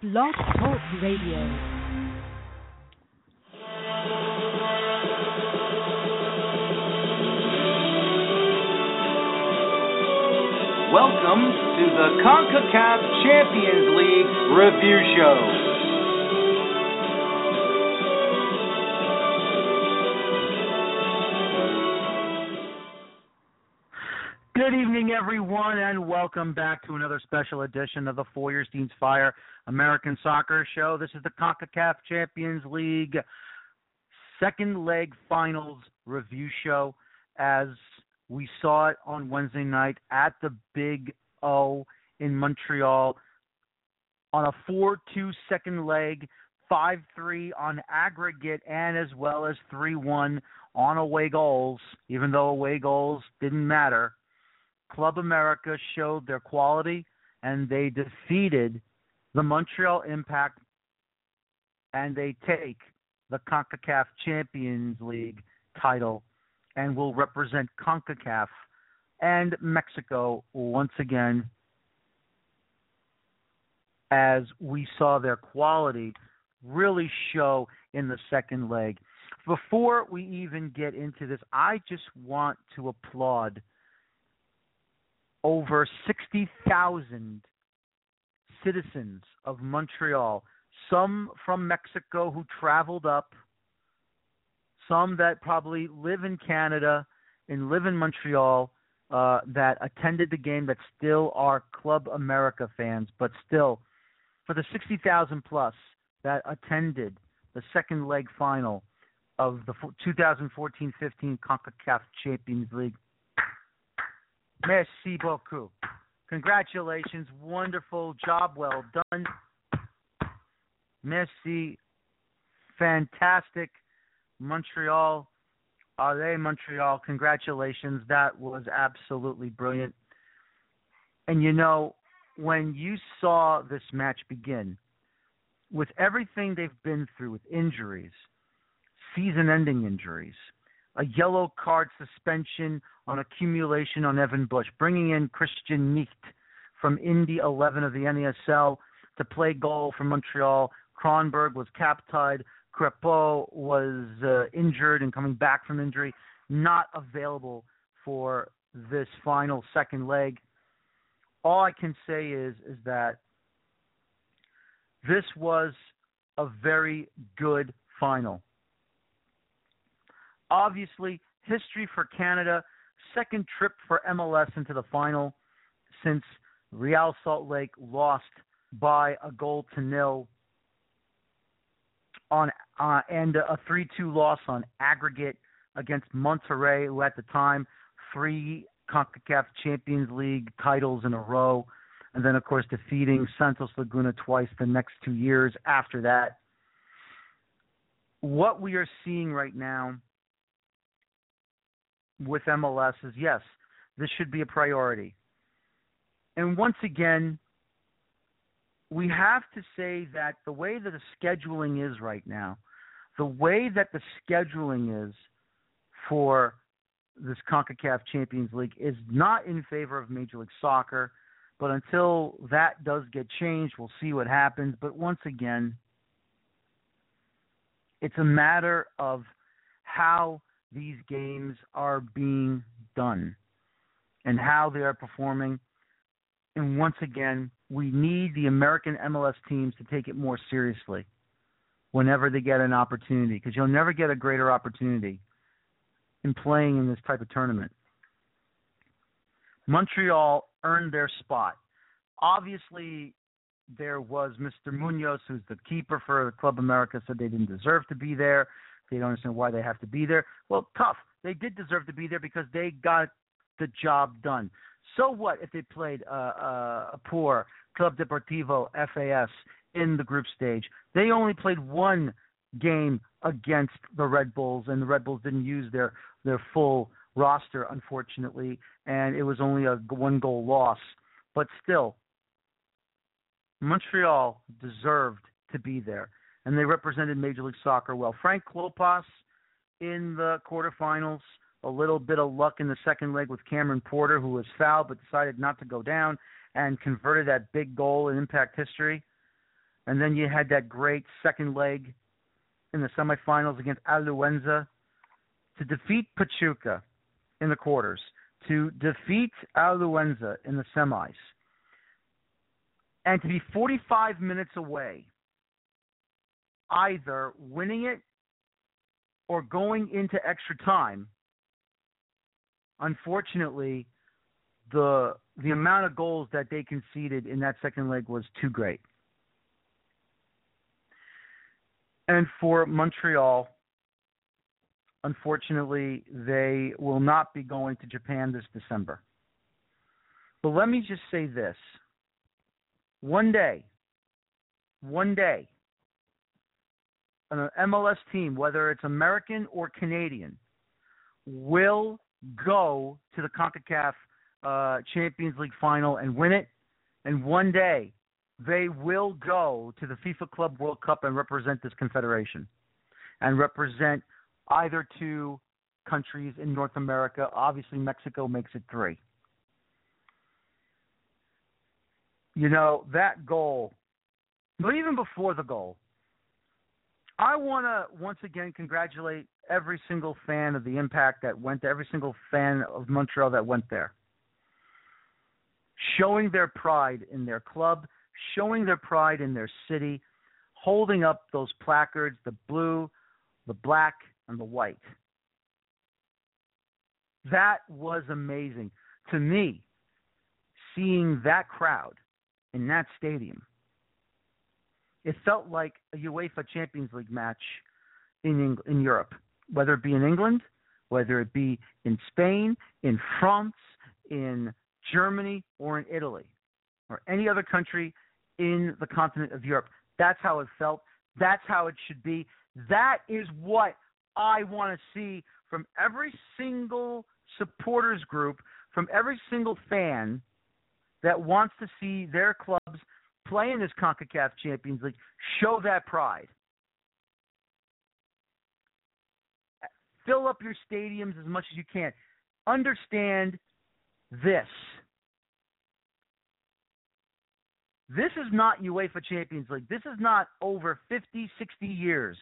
Blog Talk Radio. Welcome to the CONCACAF Champions League Review Show. Good evening, everyone, and welcome back to another special edition of the Feuerstein's Fire American Soccer Show. This is the CONCACAF Champions League second leg finals review show, as we saw it on Wednesday night at the Big O in Montreal on a 4-2 second leg, 5-3 on aggregate, and as well as 3-1 on away goals, even though away goals didn't matter. Club America showed their quality, and they defeated the Montreal Impact, and they take the CONCACAF Champions League title and will represent CONCACAF and Mexico once again, as we saw their quality really show in the second leg. Before we even get into this, I just want to applaud over 60,000 citizens of Montreal, some from Mexico who traveled up, some that probably live in Canada and live in Montreal, that attended the game, that still are Club America fans, but still, for the 60,000 plus that attended the second leg final of the 2014-15 CONCACAF Champions League, merci beaucoup. Congratulations. Wonderful job. Well done. Merci. Fantastic. Montreal. Allez, Montreal. Congratulations. That was absolutely brilliant. And you know, when you saw this match begin, with everything they've been through, with injuries, season-ending injuries, a yellow card suspension on accumulation on Evan Bush, bringing in Christian Nicht from Indy 11 of the NASL to play goal for Montreal. Kronberg was cap-tied. Crepeau was injured and coming back from injury, not available for this final second leg. All I can say is that this was a very good final. Obviously, history for Canada, second trip for MLS into the final since Real Salt Lake lost by 1-0 on and a 3-2 loss on aggregate against Monterrey, who at the time 3 CONCACAF Champions League titles in a row, and then of course defeating Santos Laguna twice the next 2 years after that. What we are seeing right now with MLS is, yes, this should be a priority. And once again, we have to say that the way that the scheduling is right now, the way that the scheduling is for this CONCACAF Champions League is not in favor of Major League Soccer. But until that does get changed, we'll see what happens. But once again, it's a matter of how these games are being done and how they are performing. And once again, we need the American MLS teams to take it more seriously whenever they get an opportunity, because you'll never get a greater opportunity in playing in this type of tournament. Montreal earned their spot. Obviously, there was Mr. Munoz, who's the keeper for Club America, said they didn't deserve to be there. They don't understand why they have to be there. Well, tough. They did deserve to be there because they got the job done. So what if they played a poor Club Deportivo FAS in the group stage? They only played one game against the Red Bulls, and the Red Bulls didn't use their full roster, unfortunately, and it was only a 1-goal loss. But still, Montreal deserved to be there, and they represented Major League Soccer well. Frank Klopas in the quarterfinals, a little bit of luck in the second leg with Cameron Porter, who was fouled but decided not to go down and converted that big goal in Impact history. And then you had that great second leg in the semifinals against Alianza to defeat Pachuca in the quarters, to defeat Alianza in the semis, and to be 45 minutes away, either winning it or going into extra time. Unfortunately, the amount of goals that they conceded in that second leg was too great. And for Montreal, unfortunately, they will not be going to Japan this December. But let me just say this. One day, an MLS team, whether it's American or Canadian, will go to the CONCACAF Champions League final and win it. And one day, they will go to the FIFA Club World Cup and represent this confederation and represent either two countries in North America. Obviously, Mexico makes it 3. You know, that goal, but even before the goal, I want to once again congratulate every single fan of the Impact that went there, every single fan of Montreal that went there, showing their pride in their club, showing their pride in their city, holding up those placards, the blue, the black, and the white. That was amazing. To me, seeing that crowd in that stadium, it felt like a UEFA Champions League match in Europe, whether it be in England, whether it be in Spain, in France, in Germany, or in Italy, or any other country in the continent of Europe. That's how it felt. That's how it should be. That is what I want to see from every single supporters group, from every single fan that wants to see their clubs play in this CONCACAF Champions League. Show that pride. Fill up your stadiums as much as you can. Understand this. This is not UEFA Champions League. This is not over 50, 60 years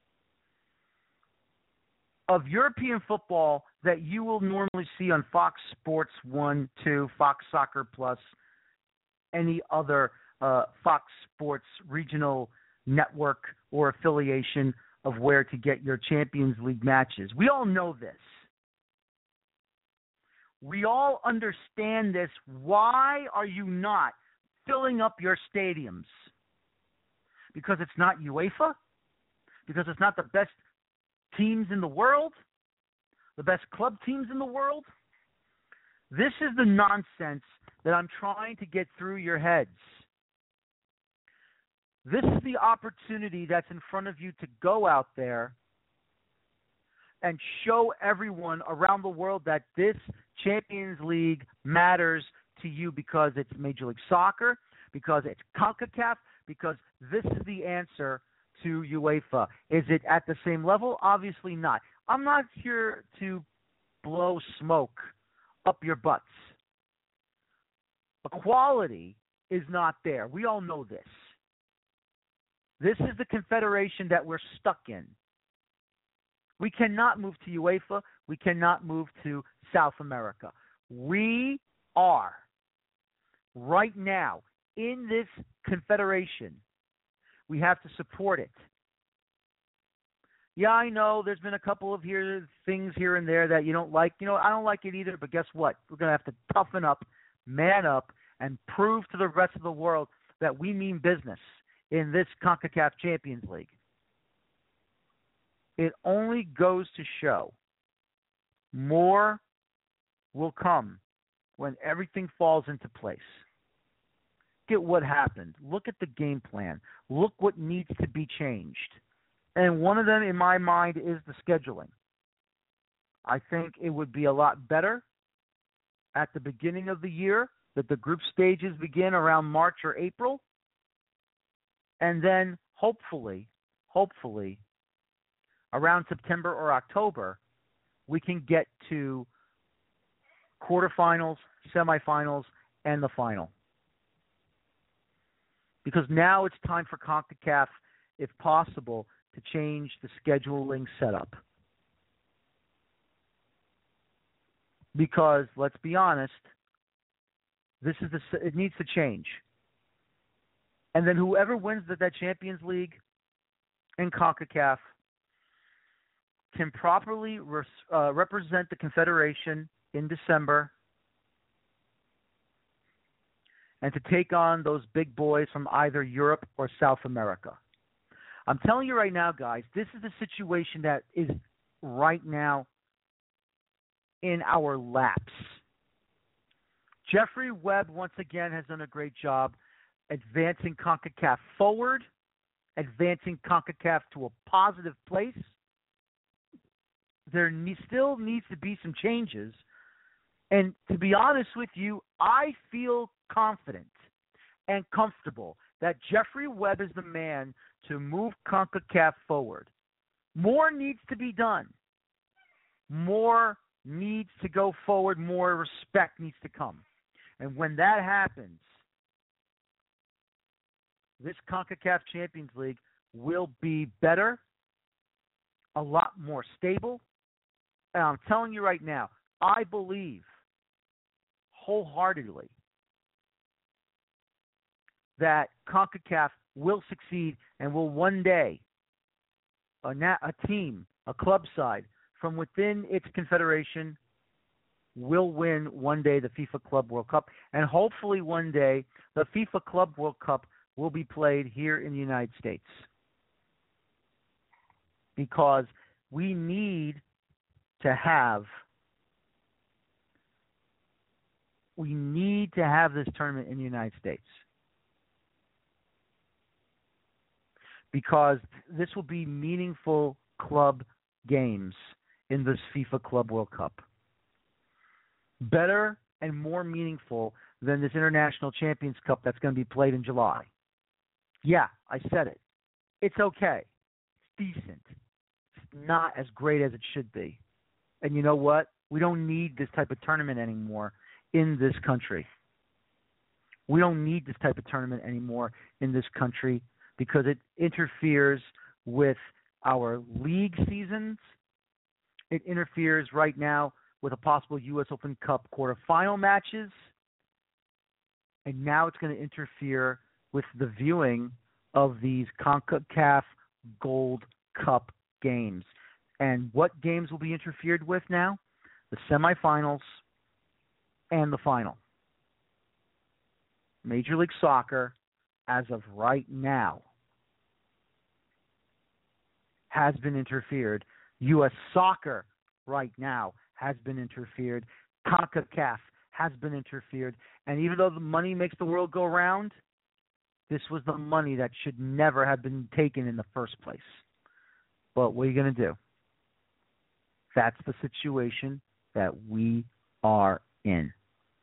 of European football that you will normally see on Fox Sports 1, 2, Fox Soccer Plus, any other Fox Sports regional network or affiliation of where to get your Champions League matches. We all know this. We all understand this. Why are you not filling up your stadiums? Because it's not UEFA? Because it's not the best teams in the world? The best club teams in the world? This is the nonsense that I'm trying to get through your heads. This is the opportunity that's in front of you to go out there and show everyone around the world that this Champions League matters to you because it's Major League Soccer, because it's CONCACAF, because this is the answer to UEFA. Is it at the same level? Obviously not. I'm not here to blow smoke up your butts. Equality is not there. We all know this. This is the confederation that we're stuck in. We cannot move to UEFA. We cannot move to South America. We are right now in this confederation. We have to support it. Yeah, I know there's been a couple of things here and there that you don't like. You know, I don't like it either, but guess what? We're going to have to toughen up, man up, and prove to the rest of the world that we mean business in this CONCACAF Champions League. It only goes to show more will come when everything falls into place. Look at what happened. Look at the game plan. Look what needs to be changed. And one of them, in my mind, is the scheduling. I think it would be a lot better at the beginning of the year that the group stages begin around March or April. And then hopefully, around September or October, we can get to quarterfinals, semifinals, and the final. because now it's time for CONCACAF, if possible, to change the scheduling setup. Because, let's be honest, it needs to change. And then whoever wins that Champions League in CONCACAF can properly represent the Confederation in December and to take on those big boys from either Europe or South America. I'm telling you right now, guys, this is the situation that is right now in our laps. Jeffrey Webb, once again, has done a great job advancing CONCACAF forward, advancing CONCACAF to a positive place. There still needs to be some changes. And to be honest with you, I feel confident and comfortable that Jeffrey Webb is the man to move CONCACAF forward. More needs to be done. More needs to go forward. More respect needs to come. And when that happens, this CONCACAF Champions League will be better, a lot more stable. And I'm telling you right now, I believe wholeheartedly that CONCACAF will succeed and will one day, a team, a club side from within its confederation will win one day the FIFA Club World Cup. And hopefully one day the FIFA Club World Cup will be played here in the United States. Because we need to have this tournament in the United States. Because this will be meaningful club games in this FIFA Club World Cup. Better and more meaningful than this International Champions Cup that's going to be played in July. Yeah, I said it. It's okay. It's decent. It's not as great as it should be. And you know what? We don't need this type of tournament anymore in this country. We don't need this type of tournament anymore in this country because it interferes with our league seasons. It interferes right now with a possible U.S. Open Cup quarterfinal matches. And now it's going to interfere with the viewing of these CONCACAF Gold Cup games. And what games will be interfered with now? The semifinals and the final. Major League Soccer, as of right now, has been interfered. U.S. Soccer right now has been interfered. CONCACAF has been interfered. And even though the money makes the world go round, this was the money that should never have been taken in the first place. But what are you going to do? That's the situation that we are in.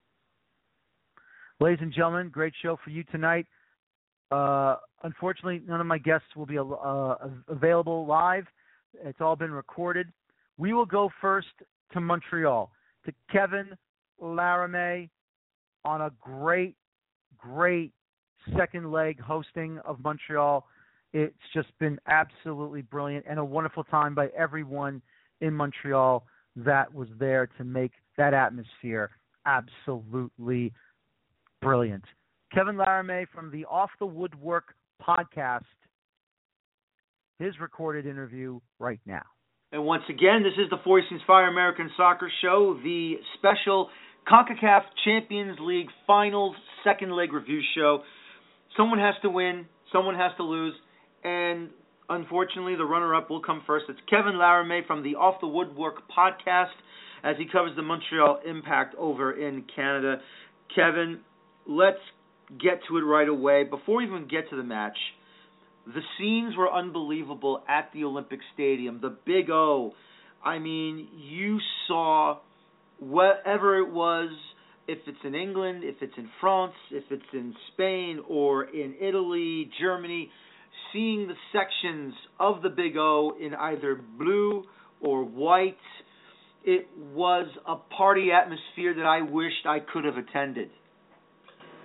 Ladies and gentlemen, great show for you tonight. Unfortunately, none of my guests will be available live. It's all been recorded. We will go first to Montreal, to Kevin Laramie on a great second leg hosting of Montreal. It's just been absolutely brilliant and a wonderful time by everyone in Montreal that was there to make that atmosphere absolutely brilliant. Kevin Laramie from the Off the Woodwork podcast, his recorded interview right now. And once again, this is the Four Seasons Fire American Soccer Show, the special CONCACAF Champions League Finals second leg review show. Someone has to win, someone has to lose, and unfortunately the runner-up will come first. It's Kevin Laramie from the Off the Woodwork podcast as he covers the Montreal Impact over in Canada. Kevin, let's get to it right away. Before we even get to the match, the scenes were unbelievable at the Olympic Stadium. The Big O. I mean, you saw whatever it was, if it's in England, if it's in France, if it's in Spain or in Italy, Germany, seeing the sections of the Big O in either blue or white, it was a party atmosphere that I wished I could have attended.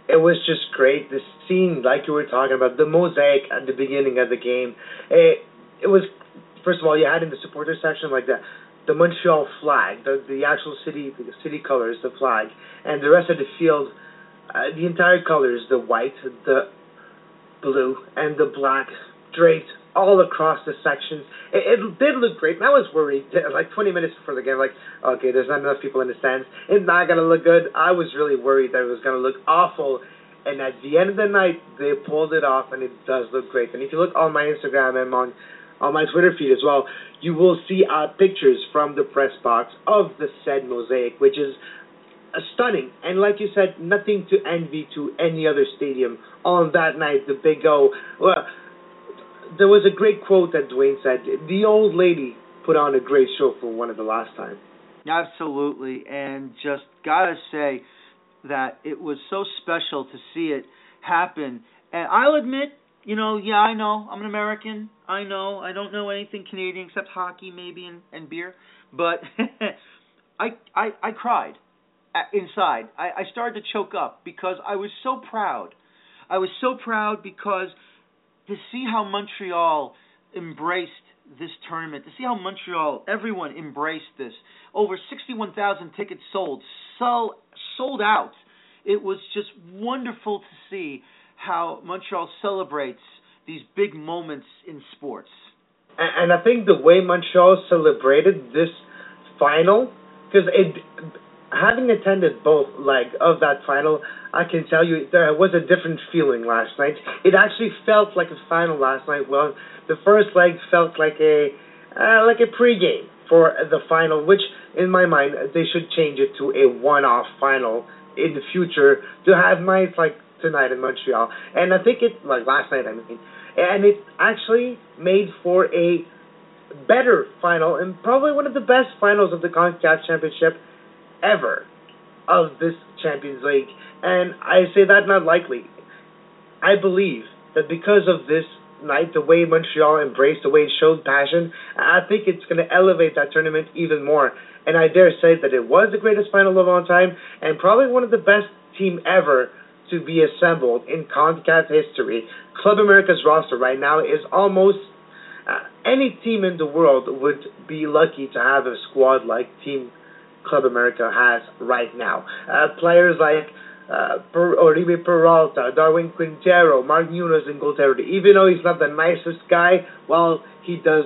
It was just great. The scene, like you were talking about, the mosaic at the beginning of the game. It was, first of all, you had in the supporter section like the Montreal flag, the actual city colors, the flag, and the rest of the field, the entire colors, the white, the blue, and the black draped all across the sections. It did look great, and I was worried, like 20 minutes before the game, like, okay, there's not enough people in the stands. It's not going to look good. I was really worried that it was going to look awful, and at the end of the night, they pulled it off, and it does look great. And if you look on my Instagram and on my Twitter feed as well, you will see pictures from the press box of the said mosaic, which is stunning. And like you said, nothing to envy to any other stadium on that night, the Big O. Well, there was a great quote that Dwayne said, the old lady put on a great show for one of the last time. Absolutely, and just gotta say that it was so special to see it happen. And I'll admit, I know, I'm an American. I know, I don't know anything Canadian except hockey maybe and beer. But I cried inside. I started to choke up because I was so proud. I was so proud because to see how Montreal embraced this tournament, to see how Montreal, everyone embraced this. Over 61,000 tickets sold out. It was just wonderful to see how Montreal celebrates these big moments in sports. And I think the way Montreal celebrated this final, because having attended both legs of that final, I can tell you there was a different feeling last night. It actually felt like a final last night. Well, the first leg felt like a pregame for the final, which in my mind they should change it to a one-off final in the future to have nights like tonight in Montreal. And I think like last night, and it actually made for a better final and probably one of the best finals of the CONCACAF Championship ever of this Champions League. And I say that not lightly. I believe that because of this night, the way Montreal embraced, the way it showed passion, I think it's going to elevate that tournament even more. And I dare say that it was the greatest final of all time and probably one of the best team ever to be assembled in CONCACAF history. Club America's roster right now is almost any team in the world would be lucky to have a squad like Team Club America has right now. Players like Oribe Peralta, Darwin Quintero, Mark Nunes in goal territory. Even though he's not the nicest guy, well, he does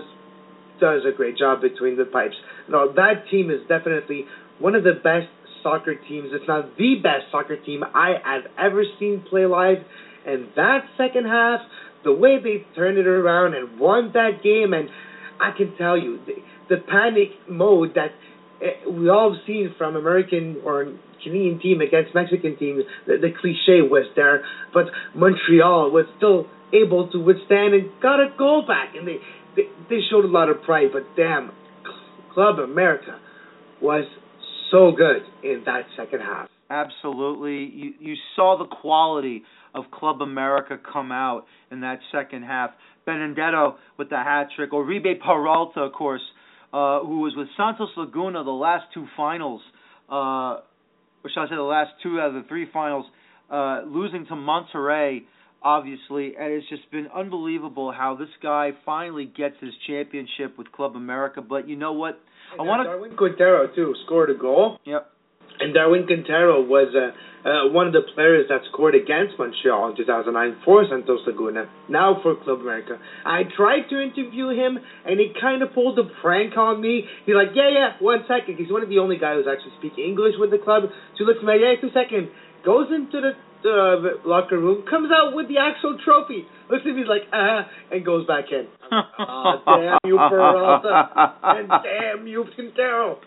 a great job between the pipes. No, that team is definitely one of the best soccer teams, if not the best soccer team I have ever seen play live. And that second half, the way they turned it around and won that game, and I can tell you, the panic mode that we all have seen from American or Canadian team against Mexican team, the cliche was there, but Montreal was still able to withstand and got a goal back, and they showed a lot of pride, but damn, Club America was so good in that second half. Absolutely. You saw the quality of Club America come out in that second half. Benedetto with the hat trick, Oribe Peralta, of course, who was with Santos Laguna the last two finals, or shall I say the last two out of the three finals, losing to Monterrey, obviously, and it's just been unbelievable how this guy finally gets his championship with Club America. But you know what? Darwin Quintero, too, scored a goal. Yep. And Darwin Quintero was one of the players that scored against Montreal in 2009 for Santos Laguna, now for Club America. I tried to interview him, and he kind of pulled a prank on me. He's like, yeah, 1 second. He's one of the only guys who's actually speaking English with the club. So he looks at me, yeah, 2 seconds. Goes into the locker room, comes out with the actual trophy. Looks at me like, and goes back in. Damn you, Peralta, and damn you, Quintero.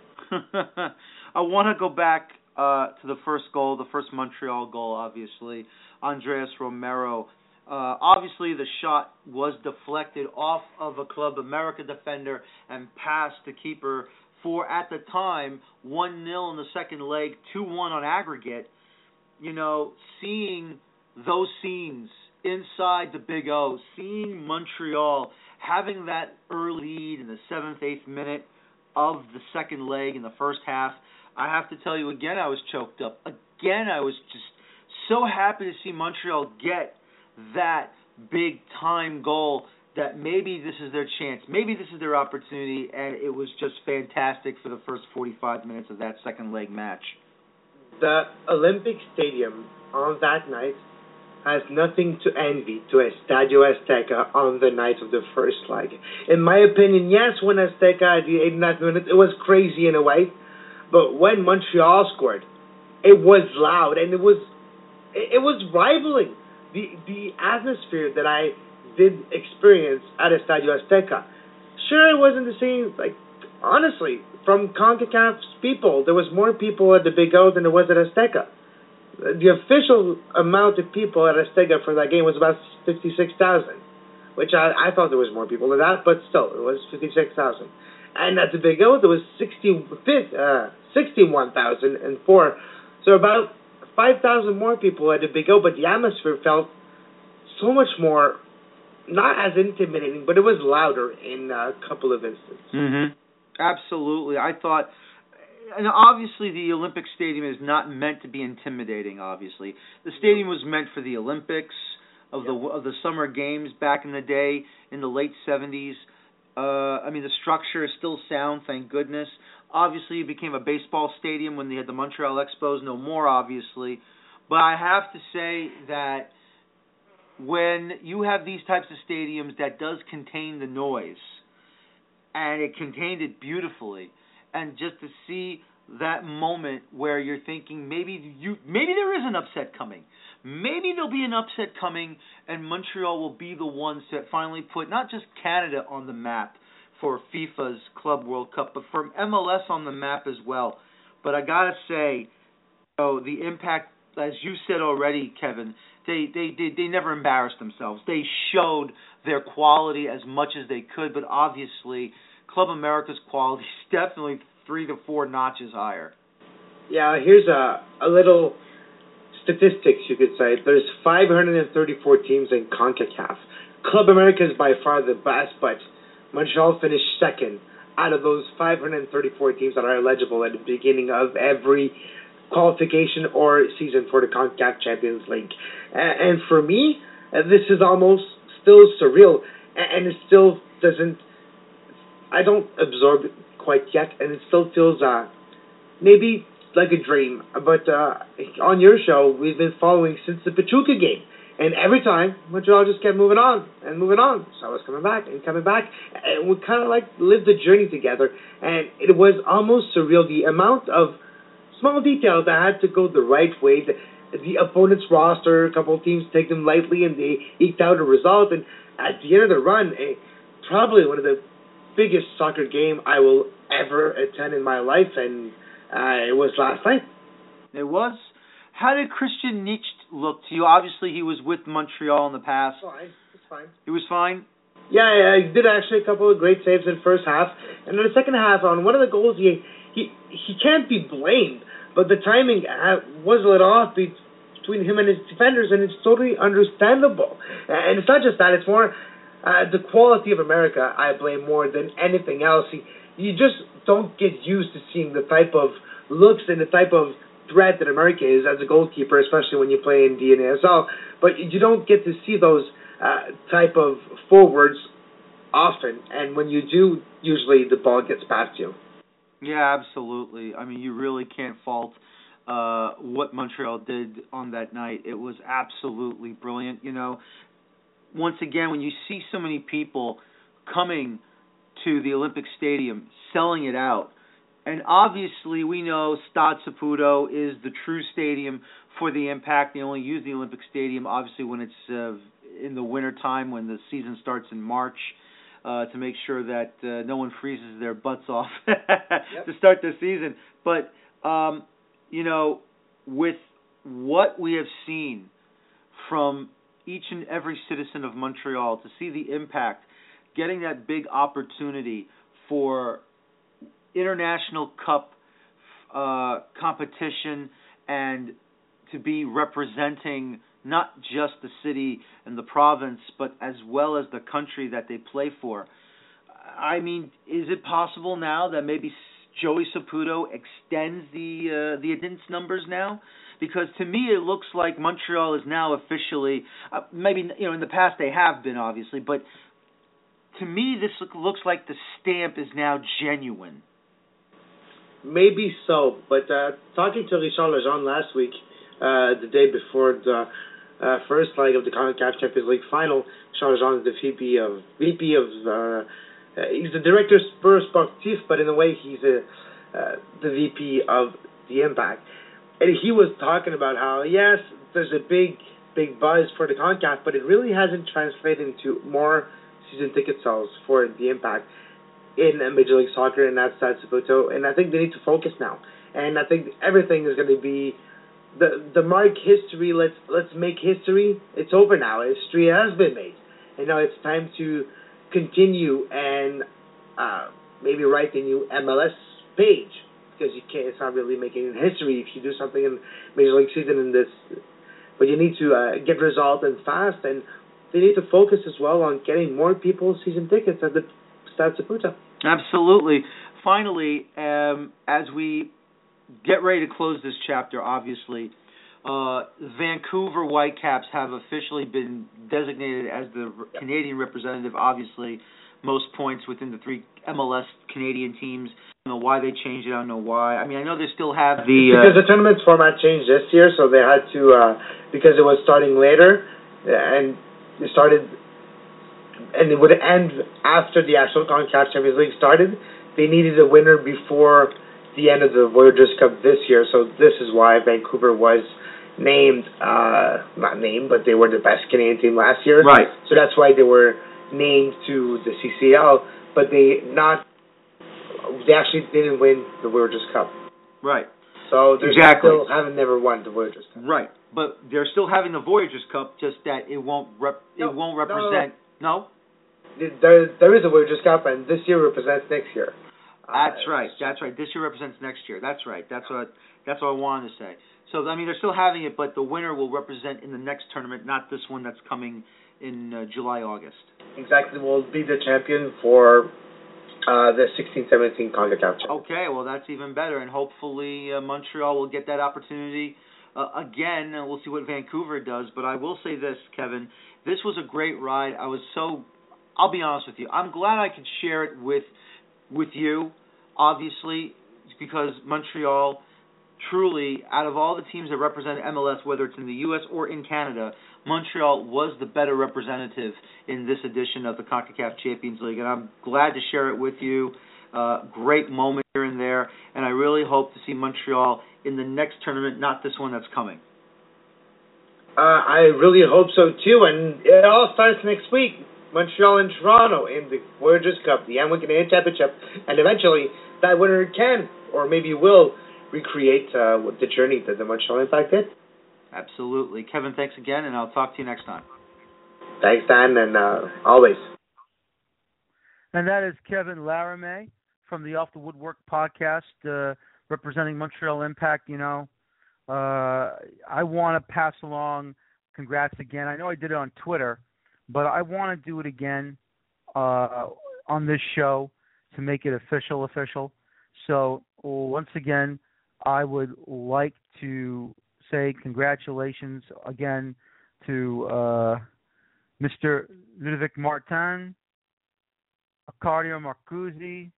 I want to go back to the first goal, the first Montreal goal, obviously. Andres Romero. Obviously, the shot was deflected off of a Club America defender and passed the keeper for, at the time, 1-0 in the second leg, 2-1 on aggregate. You know, seeing those scenes inside the Big O, seeing Montreal having that early lead in the 7th, 8th minute of the second leg in the first half, I have to tell you again, I was choked up. Again, I was just so happy to see Montreal get that big time goal that maybe this is their chance, maybe this is their opportunity, and it was just fantastic for the first 45 minutes of that second leg match. The Olympic Stadium on that night has nothing to envy to Estadio Azteca on the night of the first leg. In my opinion, yes, when Azteca at the 89th minute, it was crazy in a way, but when Montreal scored, it was loud, and it was rivaling the atmosphere that I did experience at Estadio Azteca. Sure, it wasn't the same, honestly, from CONCACAF's people, there was more people at the Big O than there was at Azteca. The official amount of people at Azteca for that game was about 56,000, which I thought there was more people than that, but still, it was 56,000. And at the Big O, there was 61,004, so about 5,000 more people at the Big O, but the atmosphere felt so much more, not as intimidating, but it was louder in a couple of instances. Mm-hmm. Absolutely. I thought, and obviously the Olympic Stadium is not meant to be intimidating, obviously. The stadium was meant for the Olympics, of the Summer Games back in the day, in the late 70s. The structure is still sound, thank goodness. Obviously, it became a baseball stadium when they had the Montreal Expos, no more, obviously. But I have to say that when you have these types of stadiums that does contain the noise, and it contained it beautifully, and just to see that moment where you're thinking maybe there is an upset coming. Maybe there'll be an upset coming, and Montreal will be the ones to finally put not just Canada on the map for FIFA's Club World Cup, but for MLS on the map as well. But I gotta say, the impact, as you said already, Kevin, they never embarrassed themselves. They showed their quality as much as they could, but obviously Club America's quality is definitely 3 to 4 notches higher. Yeah, here's a little statistics, you could say. There's 534 teams in CONCACAF. Club America is by far the best, but Montreal finished second out of those 534 teams that are eligible at the beginning of every qualification or season for the CONCACAF Champions League. And for me, this is almost still surreal, and it still doesn't, I don't absorb it quite yet, and it still feels maybe like a dream. But on your show, we've been following since the Pachuca game, and every time, Montreal just kept moving on and moving on. So I was coming back, and we kind of lived the journey together, and it was almost surreal, the amount of small details that had to go the right way. The opponent's roster, a couple of teams take them lightly, and they eked out a result. And at the end of the run, probably one of the biggest soccer game I will ever attend in my life, and it was last night. It was. How did Christian Nietzsche look to you? Obviously, he was with Montreal in the past. It's fine. He was fine? Yeah, he did actually a couple of great saves in the first half. And in the second half, on one of the goals, he can't be blamed. But the timing was a little off between him and his defenders, and it's totally understandable. And it's not just that; it's more the quality of America I blame more than anything else. You just don't get used to seeing the type of looks and the type of threat that America is as a goalkeeper, especially when you play in the NASL. But you don't get to see those type of forwards often, and when you do, usually the ball gets past you. Yeah, absolutely. I mean, you really can't fault what Montreal did on that night. It was absolutely brilliant. Once again, when you see so many people coming to the Olympic Stadium, selling it out, and obviously we know Stade Saputo is the true stadium for the Impact. They only use the Olympic Stadium, obviously, when it's in the winter time, when the season starts in March. To make sure that no one freezes their butts off to start the season. But, with what we have seen from each and every citizen of Montreal, to see the Impact getting that big opportunity for international cup competition and to be representing not just the city and the province, but as well as the country that they play for. I mean, is it possible now that maybe Joey Saputo extends the attendance numbers now? because to me it looks like Montreal is now officially, maybe in the past they have been obviously, but to me this looks like the stamp is now genuine. Maybe so, but talking to Richard Lejeune last week, the day before the first leg of the CONCACAF Champions League final, Richard Lejeune is the VP of he's the director sportif, but in a way he's the VP of the Impact. And he was talking about how, yes, there's a big buzz for the CONCACAF, but it really hasn't translated into more season ticket sales for the Impact in Major League Soccer, and that's Saputo. And I think they need to focus now. And I think everything is going to be the mark history. Let's make history. It's over now. History has been made, and now it's time to continue and maybe write a new MLS page, because you can't. It's not really making history if you do something in Major League season in this. But you need to get results and fast, and they need to focus as well on getting more people season tickets at the Stade Saputo. Absolutely. Finally, as we get ready to close this chapter, obviously, Vancouver Whitecaps have officially been designated as the Canadian representative. Obviously, most points within the three MLS Canadian teams. I don't know why they changed it. I don't know why. I mean, I know they still have the... because the tournament format changed this year, so they had to... because it was starting later, and it started... and it would end after the actual CONCACAF Champions League started. They needed a winner before the end of the Voyageurs Cup this year, so this is why Vancouver was named, not named, but they were the best Canadian team last year. Right. So that's why they were named to the CCL, but they actually didn't win the Voyageurs Cup. Right. So they still never won the Voyageurs Cup. Right, but they're still having the Voyageurs Cup, just that it won't represent... No? There is a Voyageurs Cup, and this year represents next year. That's right. This year represents next year. That's right. That's what I wanted to say. So, I mean, they're still having it, but the winner will represent in the next tournament, not this one that's coming in July, August. Exactly. Will be the champion for the 16-17 CONCACAF. Okay, well, that's even better, and hopefully Montreal will get that opportunity again, and we'll see what Vancouver does. But I will say this, Kevin, this was a great ride. I'll be honest with you, I'm glad I could share it with you, obviously, because Montreal, truly, out of all the teams that represent MLS, whether it's in the U.S. or in Canada, Montreal was the better representative in this edition of the CONCACAF Champions League, and I'm glad to share it with you. Great moment here and there, and I really hope to see Montreal in the next tournament, not this one that's coming. I really hope so, too, and it all starts next week. Montreal and Toronto in the Voyageurs Cup, the Amway Canadian Championship, and eventually that winner can, or maybe will, recreate the journey that the Montreal Impact did. Absolutely. Kevin, thanks again, and I'll talk to you next time. Thanks, Dan, and always. And that is Kevin Laramie from the Off the Woodwork podcast, representing Montreal Impact. I want to pass along congrats again. I know I did it on Twitter, but I want to do it again on this show to make it official. So once again, I would like to say congratulations again to Mr. Ludovic Martin, Arcadio Marcuzzi,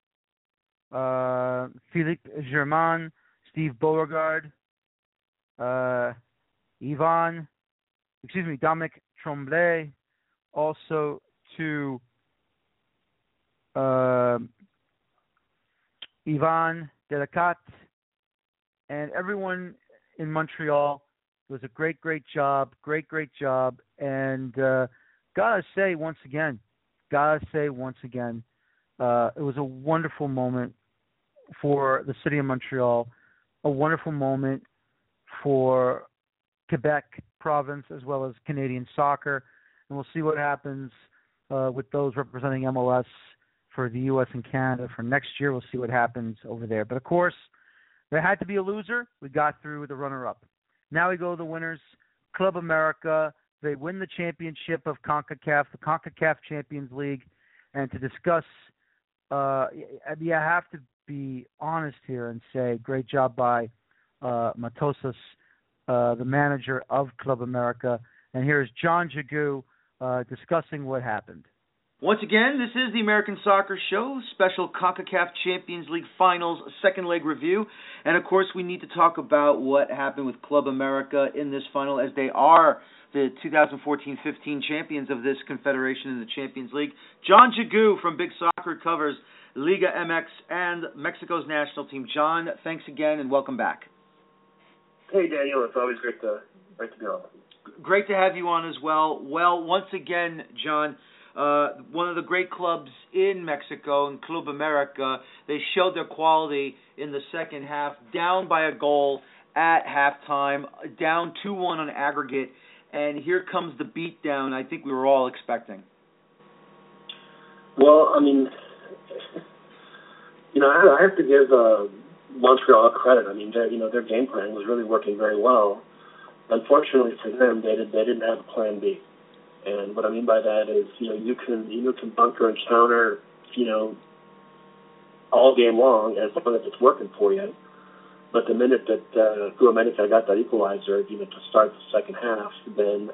Philippe Germain, Steve Beauregard, Dominic Tremblay, also to Yvan Delacat, and everyone in Montreal. It was a great job, and gotta say once again, it was a wonderful moment for the city of Montreal, a wonderful moment for Quebec province as well as Canadian soccer, and we'll see what happens with those representing MLS for the U.S. and Canada for next year. We'll see what happens over there. But of course, there had to be a loser. We got through with the runner-up. Now we go to the winners. Club America, they win the championship of CONCACAF, the CONCACAF Champions League. And to discuss, I have to be honest here and say great job by Matosas the manager of Club America. And here's John Jagu discussing what happened. Once again, this is the American Soccer Show, special CONCACAF Champions League Finals, second leg review. And, of course, we need to talk about what happened with Club America in this final, as they are the 2014-15 champions of this confederation in the Champions League. John Jagu from Big Soccer covers Liga MX and Mexico's national team. John, thanks again and welcome back. Hey, Daniel. It's always great to be on. Great to have you on as well. Well, once again, John, one of the great clubs in Mexico, in Club America, they showed their quality in the second half, down by a goal at halftime, down 2-1 on aggregate, and here comes the beatdown I think we were all expecting. Well, I mean, I have to give Montreal credit. I mean, their game plan was really working very well. Unfortunately for them, they didn't have a plan B. And what I mean by that is, you can bunker and counter, all game long as long as it's working for you. But the minute that Club America got that equalizer, to start the second half, then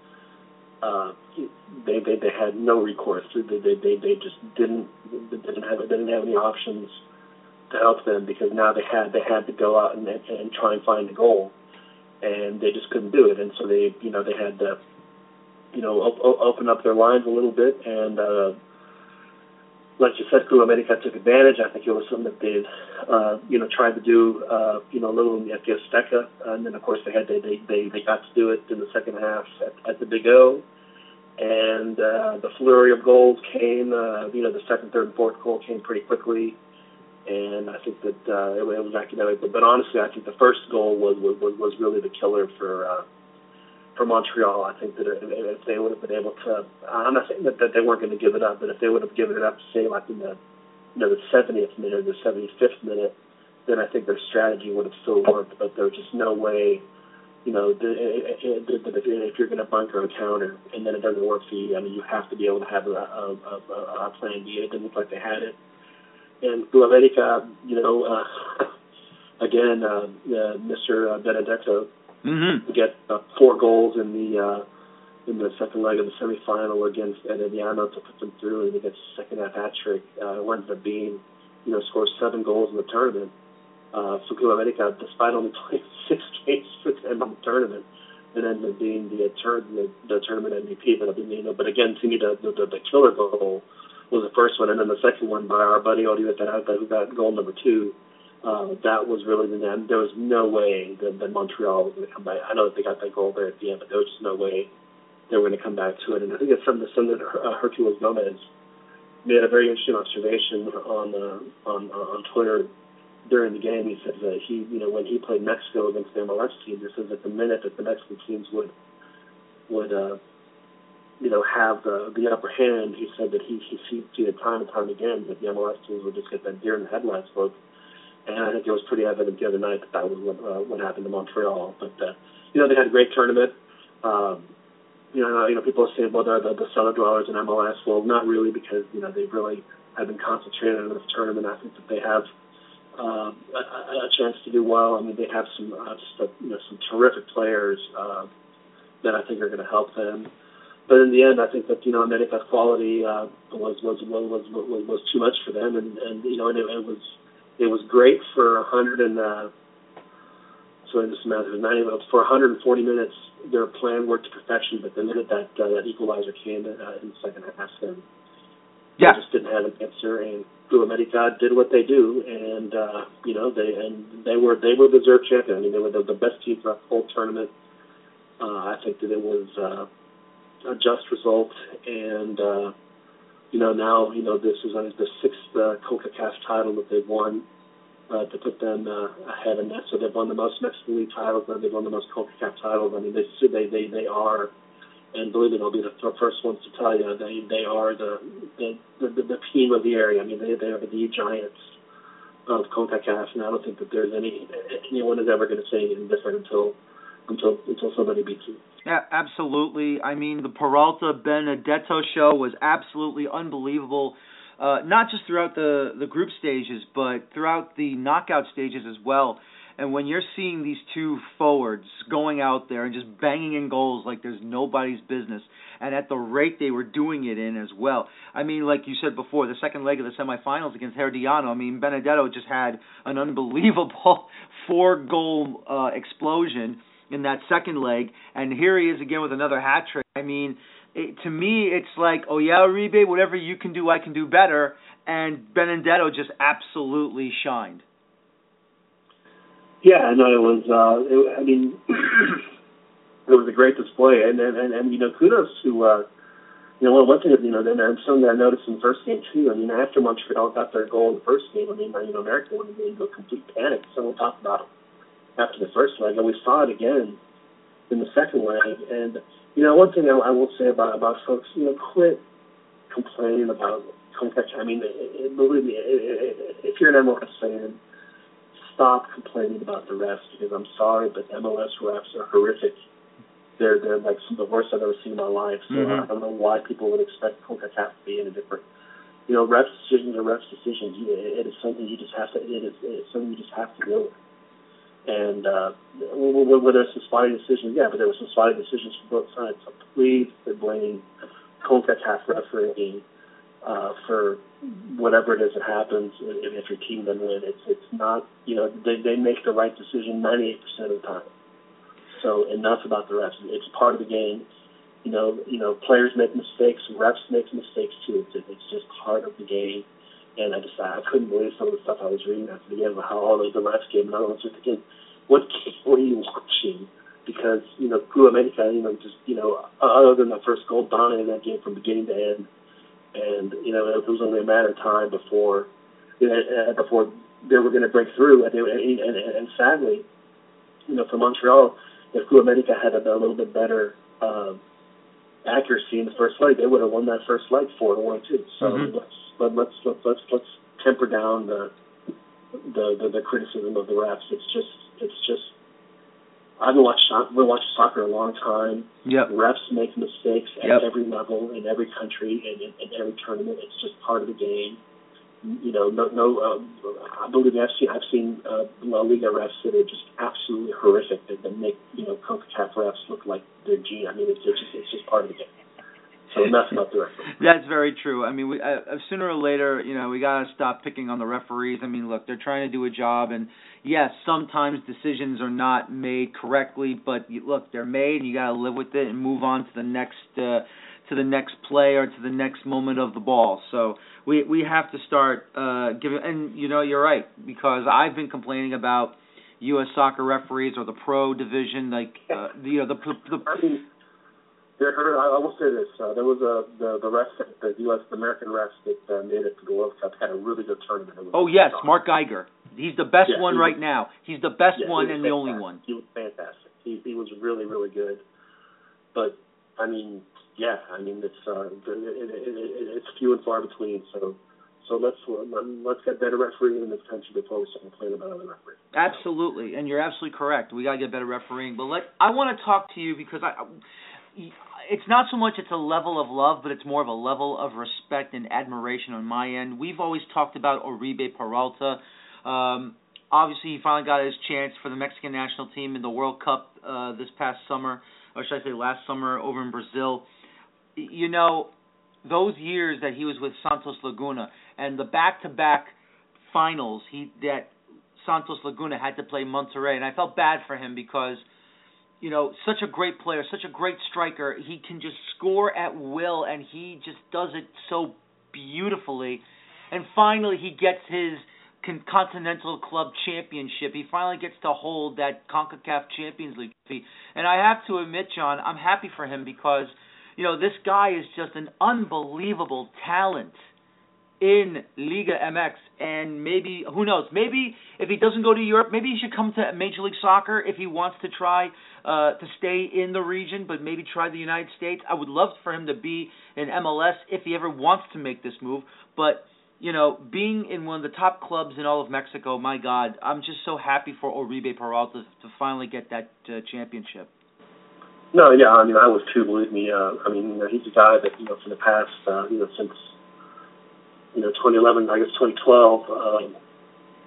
they had no recourse. They just didn't have any options to help them, because now they had to go out and try and find a goal, and they just couldn't do it. And so they had to open up their lines a little bit, and like you said, Club America took advantage. I think it was something that they tried to do a little in the Azteca, and then of course they got to do it in the second half at the Big O, and the flurry of goals came. The second, third, and fourth goal came pretty quickly, and I think that it was academic. But honestly, I think the first goal was really the killer for Montreal. I think that if they would have been able to, I'm not saying that they weren't going to give it up, but if they would have given it up, say like in the 70th minute or the 75th minute, then I think their strategy would have still worked. But there was just no way, if you're going to bunker a counter and then it doesn't work for you, I mean, you have to be able to have a plan B. It didn't look like they had it. And Club America, again, Mr. Benedetto, to get 4 goals in the second leg of the semifinal against Herediano to put them through, and he gets a second half hat trick. Winds up being, scores 7 goals in the tournament. So Club America, despite only playing 6 games for them in the tournament, it ended up being the tournament MVP. But again, to me, the killer goal was the first one, and then the second one by our buddy Oribe Peralta, who got goal number 2. That was really the end. There was no way that Montreal was going to come back. I know that they got that goal there at the end, but there was just no way they were going to come back to it. And I think it's something that Herculez Gomez made a very interesting observation on Twitter during the game. He said that when he played Mexico against the MLS team, he says that the minute that the Mexican teams would have the upper hand, he said that he seen it time and time again that the MLS teams would just get that deer in the headlights look. And I think it was pretty evident the other night that was what happened to Montreal. But they had a great tournament. People are saying, well, they're the cellar dwellers in MLS. Well, not really, because they really have been concentrated on this tournament. I think that they have a chance to do well. I mean, they have some terrific players that I think are going to help them. But in the end, I think that America's quality was too much for them, and it was great for 140 minutes. Their plan worked to perfection, but the minute that equalizer came in the second half, they just didn't have an answer. And Club America did what they do, and they were deserved champion. I mean, they were the best team for the whole tournament. I think that it was a just result, and now this is the 6th CONCACAF title that they've won to put them ahead, and so they've won the most Mexican League titles, and they've won the most CONCACAF titles. I mean, they are, and believe me, they'll be the first ones to tell you, they are the team of the area. I mean, they are the giants of CONCACAF, and I don't think that there's anyone is ever going to say anything different until somebody beats them. Yeah, absolutely. I mean, the Peralta Benedetto show was absolutely unbelievable, not just throughout the group stages, but throughout the knockout stages as well. And when you're seeing these two forwards going out there and just banging in goals like there's nobody's business, and at the rate they were doing it in as well. I mean, like you said before, the second leg of the semifinals against Herediano, I mean, Benedetto just had an unbelievable 4-goal explosion in that second leg, and here he is again with another hat trick. I mean, to me, it's like, oh yeah, Uribe, whatever you can do, I can do better, and Benedetto just absolutely shined. Yeah, no, it was. I mean, it was a great display, and kudos to one thing that and something that I noticed in the first game too. I mean, after Montreal got their goal in the first game, I mean, America went into a complete panic. Someone talked about it after the first leg, and we saw it again in the second leg. And one thing I will say about folks, quit complaining about CONCACAF. I mean, believe me, if you're an MLS fan, stop complaining about the refs, because I'm sorry, but MLS refs are horrific. They're like some of the worst I've ever seen in my life. So I don't know why people would expect CONCACAF to be any different. Refs' decisions are refs' decisions. It is something you just have to. It is something you just have to deal with. And whether it's some spotty decisions, yeah, but there were some spotty decisions from both sides. So please blame CONCACAF refereeing for whatever it is that happens if your team doesn't win. It's not, they make the right decision 98% of the time. So enough about the refs. It's part of the game. Players make mistakes, refs make mistakes too. It's just part of the game. And I couldn't believe some of the stuff I was reading at the beginning about how all the refs gave. And I was just thinking, what game were you watching? Because Club America, other than the first goal, dominated that game from beginning to end. And it was only a matter of time before they were going to break through. And sadly, for Montreal, if Club America had a little bit better accuracy in the first leg, they would have won that first leg 4-1 too. So let's temper down the criticism of the refs. It's just. I've been watching soccer a long time. Yep. Refs make mistakes at every level, in every country, and in every tournament. It's just part of the game. I believe I've seen La Liga refs that are just absolutely horrific, that make CONCACAF refs look like they're genius. I mean, it's just part of the game. So enough about the referees. That's very true. I mean, sooner or later, we got to stop picking on the referees. I mean, look, they're trying to do a job, and yes, sometimes decisions are not made correctly, but look, they're made, and you got to live with it and move on to the next play or to the next moment of the ball. So we have to start giving. And you're right, because I've been complaining about U.S. soccer referees or the pro division, like I will say this: there was the refs, the U.S. American refs that made it to the World Cup had a really good tournament. Oh yes, Mark Geiger. He's the best one right now. He's the best one and the only one. He was fantastic. He was really, really good. But I mean, it's few and far between. So let's get better refereeing in this country before we start complaining about other referees. Absolutely, and you're absolutely correct. We got to get better refereeing. But I want to talk to you because it's not so much it's a level of love, but it's more of a level of respect and admiration on my end. We've always talked about Oribe Peralta. Obviously, he finally got his chance for the Mexican national team in the World Cup this past summer, or should I say last summer, over in Brazil. Those years that he was with Santos Laguna and the back-to-back finals that Santos Laguna had to play Monterrey, and I felt bad for him because such a great player, such a great striker. He can just score at will, and he just does it so beautifully. And finally, he gets his Continental Club Championship. He finally gets to hold that CONCACAF Champions League trophy. And I have to admit, John, I'm happy for him because, this guy is just an unbelievable talent in Liga MX, and maybe, who knows, maybe if he doesn't go to Europe, maybe he should come to Major League Soccer if he wants to try to stay in the region, but maybe try the United States. I would love for him to be in MLS if he ever wants to make this move, but, being in one of the top clubs in all of Mexico, my God, I'm just so happy for Oribe Peralta to finally get that championship. No, yeah, I mean, I was too, believe me. He's a guy that, from the past, since 2011, I guess 2012,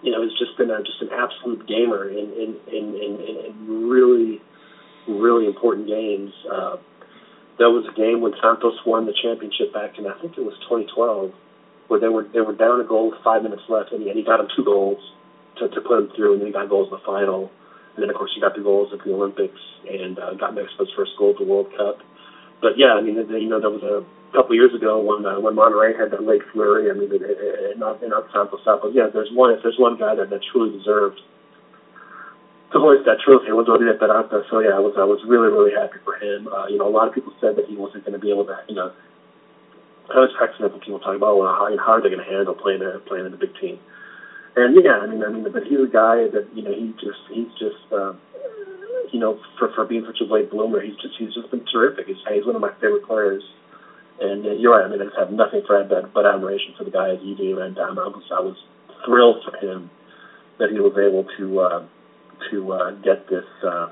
has just been just an absolute gamer in really, really important games. There was a game when Santos won the championship back in, I think it was 2012, where they were down a goal with 5 minutes left, and he got them 2 goals to put them through, and then he got goals in the final. And then, of course, he got the goals at the Olympics and got Mexico's first goal at the World Cup. But, yeah, I mean, there was a couple of years ago when Monterrey had that late flurry. I mean, not Santos out, but, yeah, if there's one guy that truly deserved to hoist that trophy, it was Oribe Peralta. So, yeah, I was really, really happy for him. A lot of people said that he wasn't going to be able to, I was practicing when people talk about, how are they going to handle playing in the big team. And yeah, I mean, but he's a guy that he's just for being such a late bloomer, he's just been terrific. He's one of my favorite players. And you're right. I mean, I just have nothing but admiration for the guy as you do. And I was thrilled for him that he was able to get this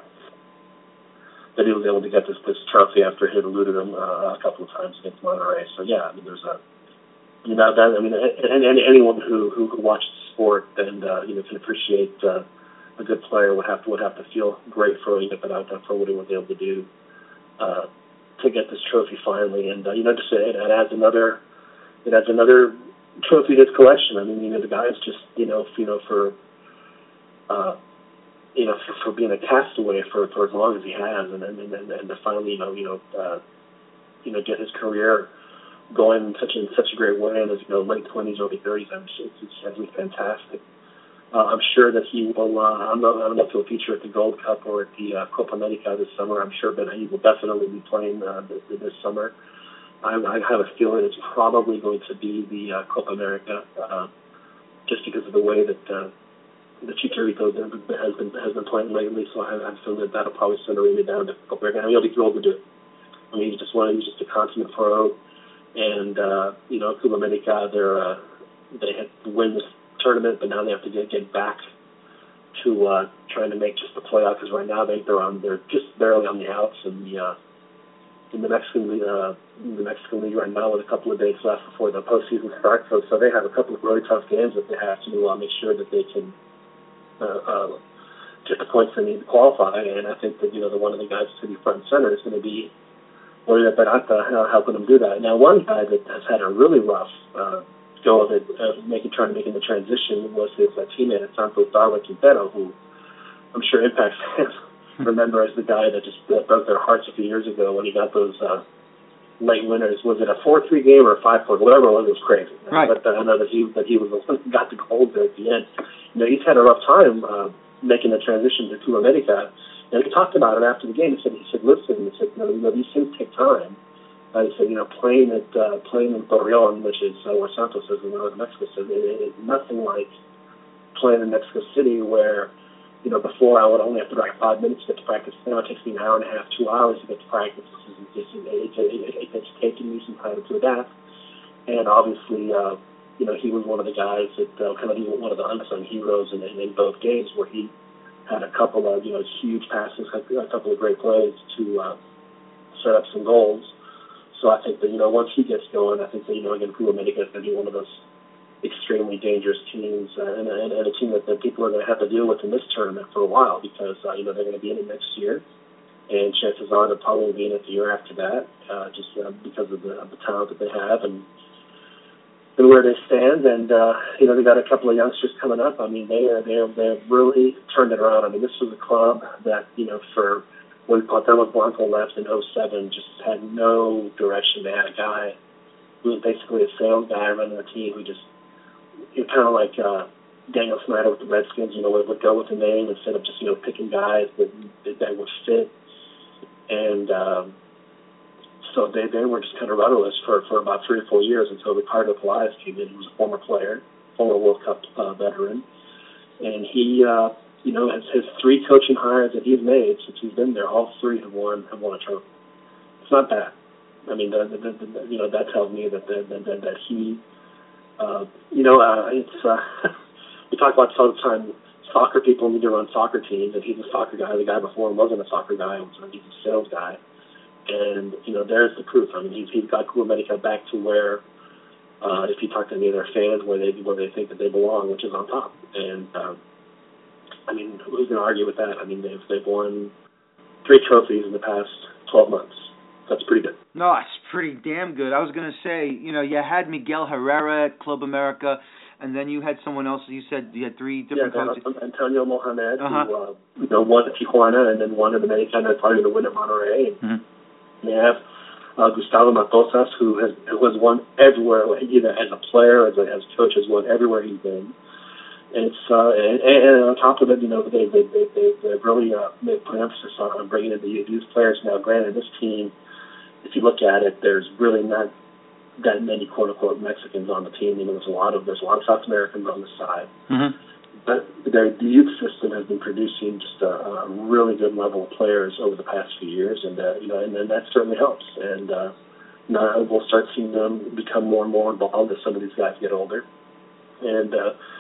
this trophy after he had eluded him a couple of times against Monterrey. So yeah, I mean, there's anyone who watches sport and can appreciate a good player would have to feel great for what he was able to do to get this trophy finally. And just it adds another trophy to his collection. I mean, the guy is just for being a castaway for as long as he has, and to finally get his career going in such a great way in his late 20s, early 30s. It's absolutely fantastic. I'm sure that he will. I don't know if he'll feature at the Gold Cup or at the Copa America this summer. I'm sure, but he will definitely be playing this summer. I have a feeling it's probably going to be the Copa America, just because of the way that the Chicharito has been playing lately. So I feel that'll probably send Oribe down to Copa America. I mean, he'll be thrilled to do it. I mean, he's just a consummate pro. And Copa America, they had to win this tournament, but now they have to get back to trying to make just the playoff, because right now they're just barely on the outs in the Mexican League right now, with a couple of days left before the postseason starts. So they have a couple of really tough games that they have to make sure that they can get the points they need to qualify. And I think that one of the guys to be front and center is going to be Oribe Peralta, helping them do that. Now, one guy that has had a really rough go of it, trying to make the transition, was his teammate at Santos, Darwin Quintero, who I'm sure Impact fans remember as the guy that just broke their hearts a few years ago when he got those late winners. Was it a 4-3 game or a 5-4? Whatever it was crazy. Right. But I know that he was the one who got the gold there at the end. He's had a rough time making the transition to Copa America. And he talked about it after the game. He said, listen, these things take time. He said, playing in Torreon, which is where Santos is in Mexico City, it is nothing like playing in Mexico City, where, before I would only have to drive 5 minutes to get to practice. Now it takes me an hour and a half, 2 hours to get to practice. It's taking me some time to adapt. And obviously, he was one of the guys that he was one of the unsung heroes in both games, where he had a couple of huge passes, a couple of great plays to set up some goals. So I think that once he gets going, I think that again, Copa America is going to be one of those extremely dangerous teams, and a team that people are going to have to deal with in this tournament for a while, because they're going to be in it next year, and chances are they'll probably be in it the year after that, just because of the talent that they have and where they stand. And they got a couple of youngsters coming up. I mean, they've really turned it around. I mean, this was a club that for when Cuauhtemoc Blanco left in 2007, just had no direction. They had a guy who was basically a sales guy running the team, who just, kind of like Daniel Snyder with the Redskins, would go with the name instead of just, picking guys that would fit. And so they were just kind of rudderless for about 3 or 4 years until Ricardo Pelaez came in. He was a former player, former World Cup veteran. And he, his 3 coaching hires that he's made since he's been there, all 3 have won a trophy. It's not bad. I mean, that tells me that he, it's we talk about all the time. Soccer people need to run soccer teams, and he's a soccer guy. The guy before him wasn't a soccer guy; he's a sales guy. And there's the proof. I mean, he's got Copa America back to where if you talk to any of their fans, where they think that they belong, which is on top. And I mean, who's going to argue with that? I mean, they've won 3 trophies in the past 12 months. That's pretty good. No, it's pretty damn good. I was going to say, you had Miguel Herrera at Club America, and then you had someone else. You said you had 3 different coaches. Antonio Mohamed, who won at Tijuana and then won in the Mexicana, probably to win at Monterrey. Mm-hmm. They have Gustavo Matosas, who has won everywhere, either as a player, as coach, has won everywhere he's been. And it's and on top of it, they've really put emphasis on bringing in the youth players. Now, granted, this team, if you look at it, there's really not that many quote unquote Mexicans on the team. There's a lot of South Americans on the side. Mm-hmm. But the youth system has been producing just a really good level of players over the past few years, and and that certainly helps. And now we'll start seeing them become more and more involved as some of these guys get older. And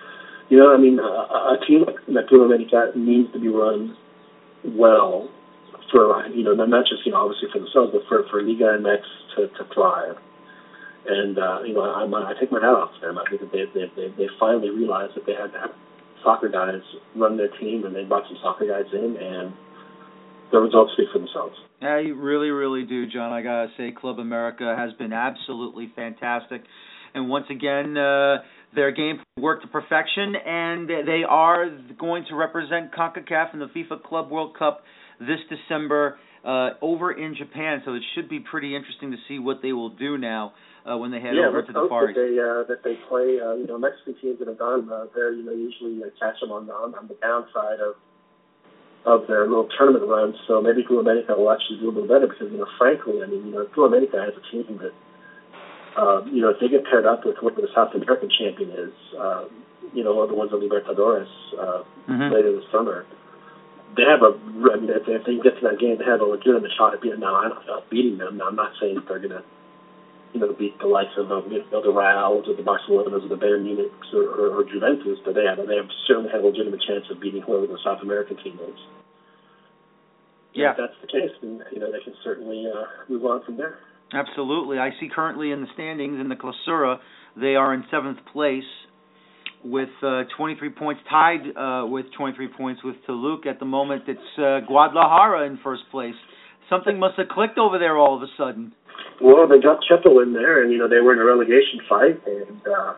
a team like Club America needs to be run well for not just obviously for themselves, but for Liga MX to thrive. And I take my hat off to them. I think that they finally realized that they had to have soccer guys run their team, and they brought some soccer guys in, and the results speak for themselves. Yeah, you really, really do, John. I gotta say, Club America has been absolutely fantastic, and once again, their game worked to perfection, and they are going to represent CONCACAF in the FIFA Club World Cup this December over in Japan. So it should be pretty interesting to see what they will do now when they head over to the Far East. That they play, Mexican teams that have gone there, usually catch them on the downside of their little tournament runs. So maybe Club America will actually do a little better because, frankly, Club America has a team that, if they get paired up with what the South American champion is, the ones of Libertadores later this summer, they have if they get to that game, they have a legitimate shot at beating them. Now, I'm not saying that they're going to, beat the likes of the Reals or the Barcelonas or the Bayern Munich or Juventus, but they certainly have a legitimate chance of beating whoever the South American team is. Yeah. If that's the case, then they can certainly move on from there. Absolutely. I see currently in the standings in the Clausura, they are in 7th place with 23 points, tied with 23 points with Toluca. At the moment, it's Guadalajara in first place. Something must have clicked over there all of a sudden. Well, they got Chepo in there, and, they were in a relegation fight, and,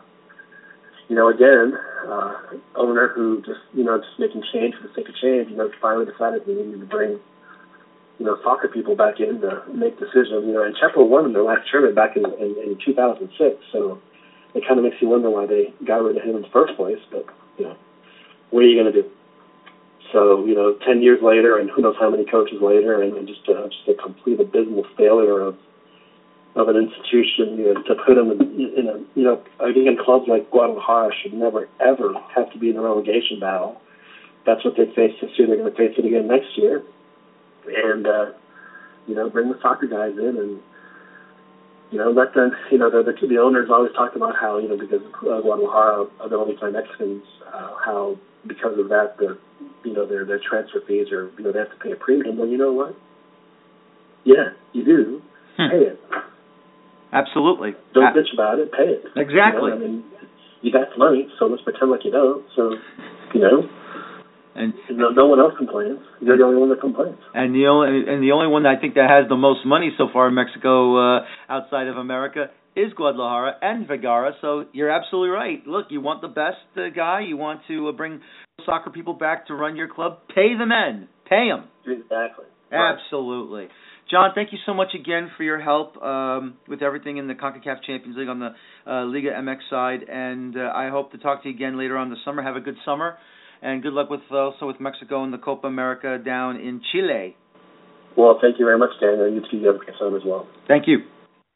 owner who just making change for the sake of change, finally decided we needed to bring, soccer people back in to make decisions, and Chepo won in their last tournament back in 2006, so it kind of makes you wonder why they got rid of him in the first place, but, what are you going to do? So, 10 years later, and who knows how many coaches later, and just a complete abysmal failure of an institution, to put them in again, clubs like Guadalajara should never, ever have to be in a relegation battle. That's what they faced this year. They're going to face it again next year. And, bring the soccer guys in and, let them, the owners always talk about how, because Guadalajara, they only play Mexicans, how because of that, their transfer fees are, they have to pay a premium. Well, you know what? Yeah, you do. Pay it. Absolutely. Don't bitch about it. Pay it. Exactly. You got the money, so let's pretend like you don't. So, and no one else complains. You're the only one that complains. And the only one that I think that has the most money so far in Mexico outside of America is Guadalajara and Vergara. So you're absolutely right. Look, you want the best guy. You want to bring soccer people back to run your club. Pay the men. Pay them. Exactly. Absolutely. John, thank you so much again for your help with everything in the CONCACAF Champions League on the Liga MX side, and I hope to talk to you again later on this summer. Have a good summer, and good luck with Mexico and the Copa America down in Chile. Well, thank you very much, Daniel. You too, have a good summer as well. Thank you.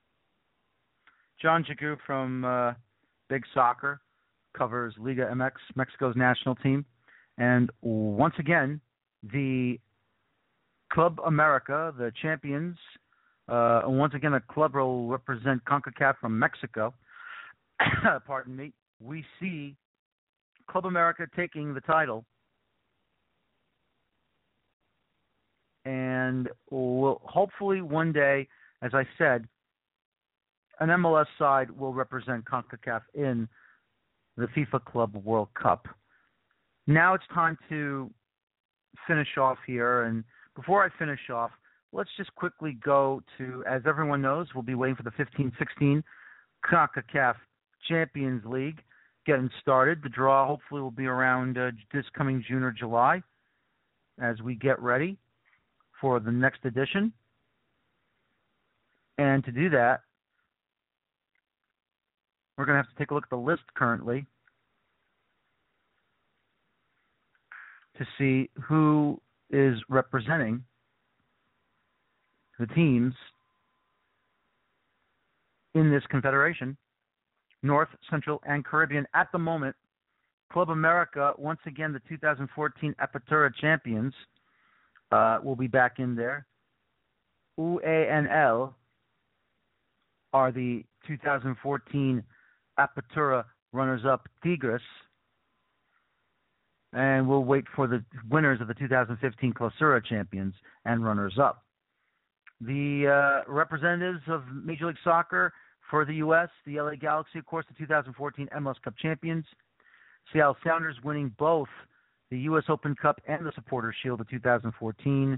John Jagu from Big Soccer covers Liga MX, Mexico's national team, and once again, the Club America, the champions, once again, a club will represent CONCACAF from Mexico. Pardon me. We see Club America taking the title, and will hopefully one day, as I said, an MLS side will represent CONCACAF in the FIFA Club World Cup. Now it's time to finish off here, and before I finish off, let's just quickly go to, as everyone knows, we'll be waiting for the 15-16 CONCACAF Champions League getting started. The draw hopefully will be around this coming June or July as we get ready for the next edition. And to do that, we're going to have to take a look at the list currently to see who is representing the teams in this confederation, North, Central, and Caribbean. At the moment, Club America, once again, the 2014 Apertura champions, will be back in there. UANL are the 2014 Apertura runners-up Tigres, and we'll wait for the winners of the 2015 Clausura champions and runners-up. The representatives of Major League Soccer for the U.S., the LA Galaxy, of course, the 2014 MLS Cup champions. Seattle Sounders winning both the U.S. Open Cup and the Supporters Shield of 2014.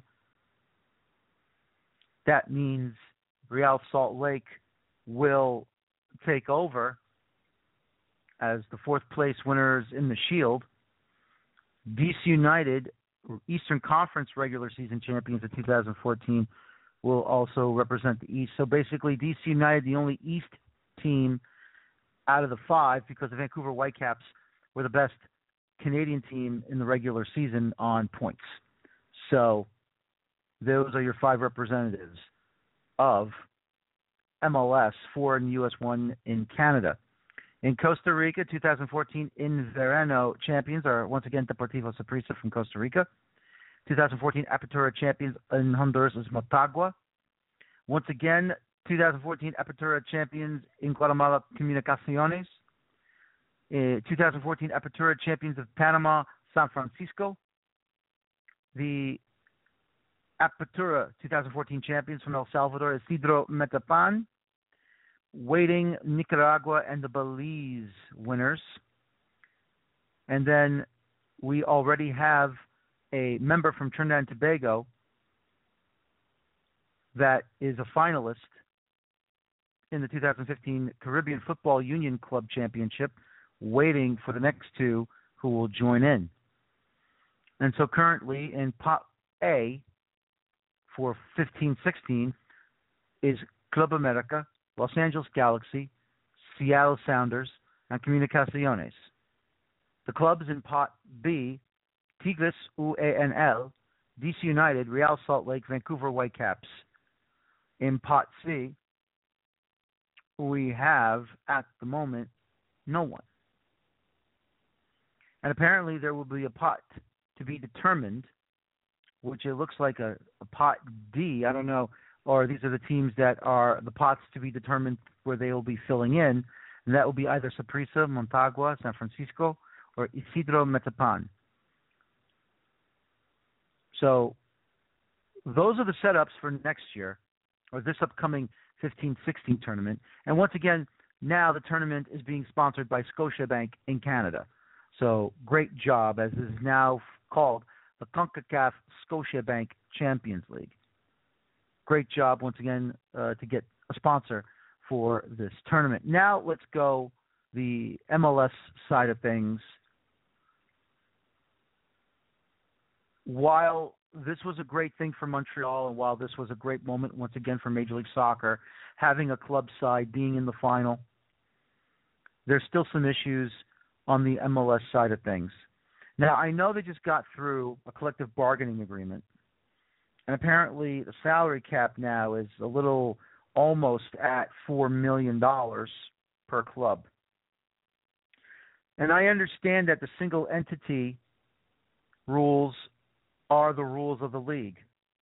That means Real Salt Lake will take over as the fourth place winners in the Shield. DC United, Eastern Conference regular season champions of 2014, will also represent the East. So basically, DC United, the only East team out of the five, because the Vancouver Whitecaps were the best Canadian team in the regular season on points. So those are your five representatives of MLS, 4 in the U.S., 1 in Canada. In Costa Rica, 2014 Inverno champions are once again Deportivo Saprissa from Costa Rica. 2014 Apertura champions in Honduras is Motagua. Once again, 2014 Apertura champions in Guatemala, Comunicaciones. 2014 Apertura champions of Panama, San Francisco. The Apertura 2014 champions from El Salvador, Isidro Metapan. Waiting Nicaragua and the Belize winners. And then we already have a member from Trinidad and Tobago that is a finalist in the 2015 Caribbean Football Union Club Championship, waiting for the next two who will join in. And so currently in Pot A for 15-16 is Club America, Los Angeles Galaxy, Seattle Sounders, and Comunicaciones. The clubs in Pot B, Tigres, UANL, DC United, Real Salt Lake, Vancouver Whitecaps. In Pot C, we have, at the moment, no one. And apparently there will be a pot to be determined, which it looks like a Pot D, I don't know, or these are the teams that are the pots to be determined where they will be filling in, and that will be either Saprissa, Motagua, San Francisco, or Isidro Metapan. So those are the setups for next year, or this upcoming 15-16 tournament. And once again, now the tournament is being sponsored by Scotiabank in Canada. So great job, as this is now called the CONCACAF Scotiabank Champions League. Great job, once again, to get a sponsor for this tournament. Now let's go the MLS side of things. While this was a great thing for Montreal, and while this was a great moment, once again, for Major League Soccer, having a club side being in the final, there's still some issues on the MLS side of things. Now, I know they just got through a collective bargaining agreement, and apparently the salary cap now is a little almost at $4 million per club. And I understand that the single entity rules are the rules of the league.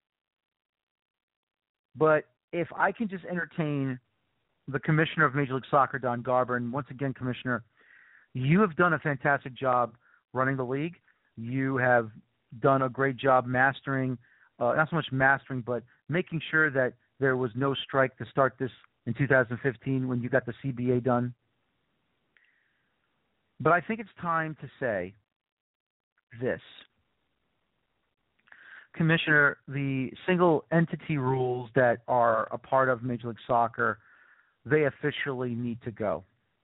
But if I can just entertain the commissioner of Major League Soccer, Don Garber, and once again, Commissioner, you have done a fantastic job running the league. You have done a great job mastering, not so much mastering, but making sure that there was no strike to start this in 2015 when you got the CBA done. But I think it's time to say this. Commissioner, the single entity rules that are a part of Major League Soccer, they officially need to go.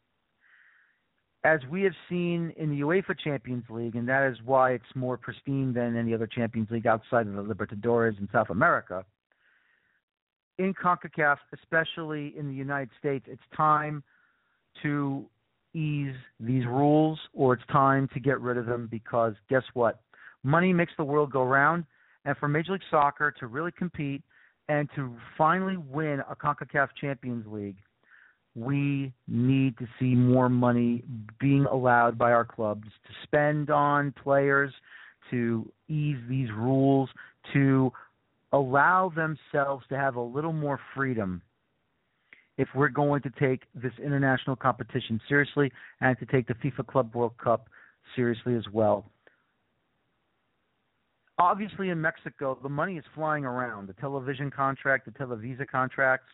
As we have seen in the UEFA Champions League, and that is why it's more pristine than any other Champions League outside of the Libertadores in South America, in CONCACAF, especially in the United States, it's time to ease these rules, or it's time to get rid of them, because guess what? Money makes the world go round, and for Major League Soccer to really compete and to finally win a CONCACAF Champions League, we need to see more money being allowed by our clubs to spend on players, to ease these rules, to allow themselves to have a little more freedom if we're going to take this international competition seriously and to take the FIFA Club World Cup seriously as well. Obviously, in Mexico, the money is flying around. The television contract, the Televisa contracts.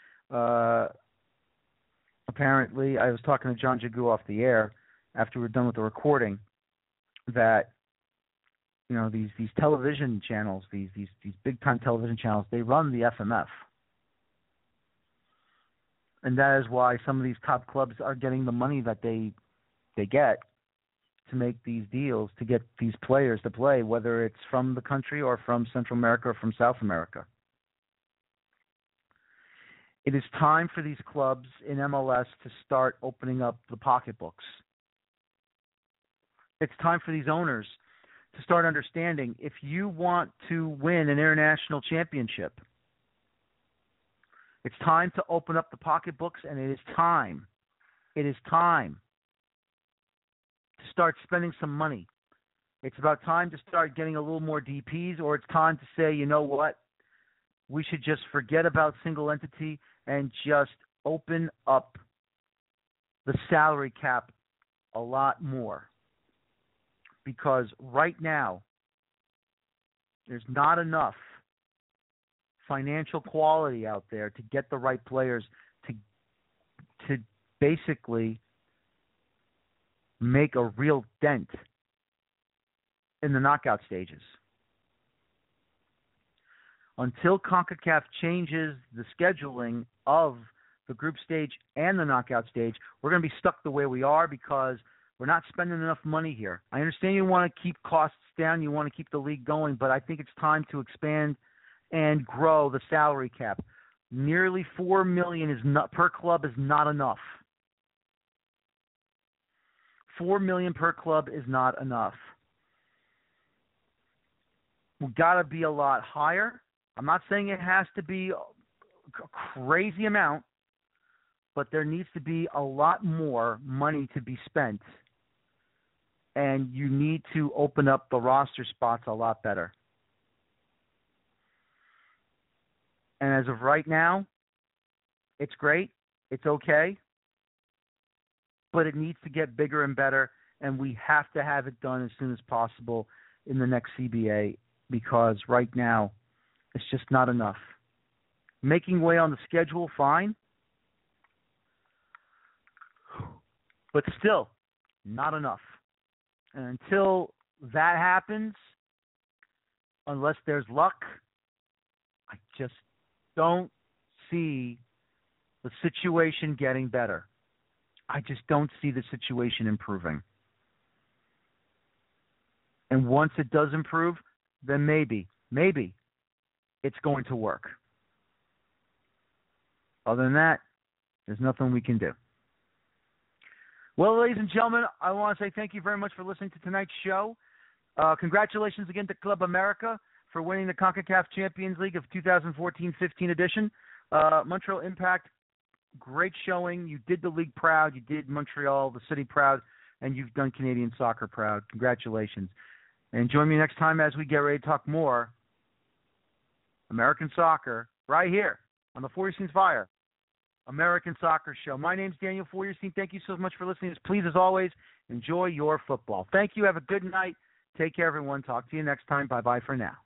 Apparently, I was talking to John Jagu off the air after we were done with the recording that, you know, these television channels, these big-time television channels, they run the FMF. And that is why some of these top clubs are getting the money that they get to make these deals, to get these players to play, whether it's from the country or from Central America or from South America. It is time for these clubs in MLS to start opening up the pocketbooks. It's time for these owners to start understanding, if you want to win an international championship, it's time to open up the pocketbooks, and it is time to start spending some money. It's about time to start getting a little more DPs, or it's time to say, you know what, we should just forget about single entity and just open up the salary cap a lot more. Because right now, there's not enough financial quality out there to get the right players to basically make a real dent in the knockout stages. Until CONCACAF changes the scheduling of the group stage and the knockout stage, we're going to be stuck the way we are, because we're not spending enough money here. I understand you want to keep costs down, you want to keep the league going, but I think it's time to expand and grow the salary cap. Nearly $4 million per club is not enough. $4 million per club is not enough. We've got to be a lot higher. I'm not saying it has to be a crazy amount, but there needs to be a lot more money to be spent. And you need to open up the roster spots a lot better. And as of right now, it's great. It's okay. But it needs to get bigger and better, and we have to have it done as soon as possible in the next CBA, because right now it's just not enough. Making way on the schedule, fine. But still, not enough. And until that happens, unless there's luck, I just don't see the situation getting better. I just don't see the situation improving. And once it does improve, then maybe it's going to work. Other than that, there's nothing we can do. Well, ladies and gentlemen, I want to say thank you very much for listening to tonight's show. Congratulations again to Club America for winning the CONCACAF Champions League of 2014-15 edition. Montreal Impact, great showing. You did the league proud. You did Montreal, the city, proud. And you've done Canadian soccer proud. Congratulations. And join me next time as we get ready to talk more American soccer right here on the Feuerstein's Fire American Soccer Show. My name's Daniel Feuerstein. Thank you so much for listening. Please, as always, enjoy your football. Thank you. Have a good night. Take care, everyone. Talk to you next time. Bye-bye for now.